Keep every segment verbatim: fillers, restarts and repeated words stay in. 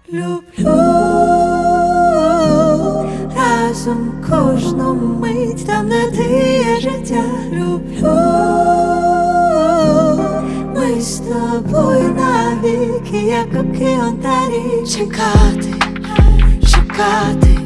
Люблю разом кожну мить, там, де ти є життя. Люблю, ми з тобою навіки, як океан та рік. Чекати, чекати,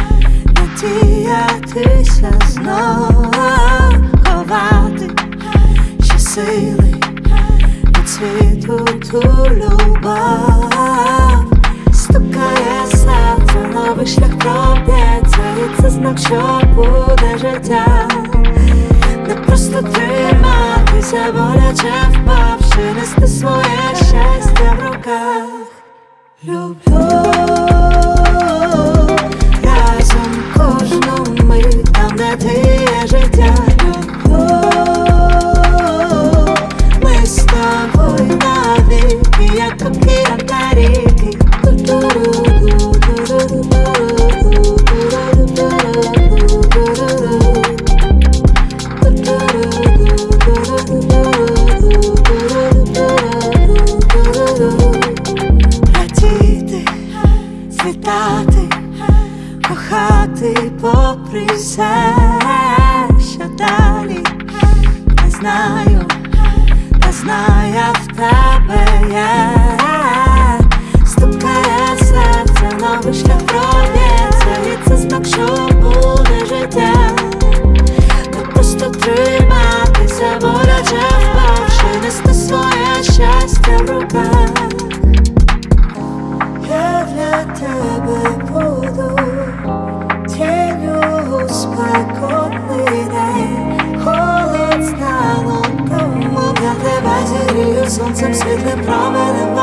надіятися знову, ховати ще сили від світу ту любов. Стукає серце, новий шлях проб'ється, і це знак, що буде життя. Не просто триматися, боляче впавши, нести своє щастя в руках. Люблю разом кожну мить, там, де ти є життя. Люблю, ми з тобою навіки, як океан та ріки. Радіти, світати, кохати попри все, що далі. Не знаю, не знаю, я в тебе є. Стукає серце, новий шлях проб'ється, і це знак, що буде життя. Не просто триматися, боляче впавши, нести своє щастя в руках. Я для тебе буду тінню у спекотний день. Холод стану, тому я тебе зігрію сонцем, світлим променем.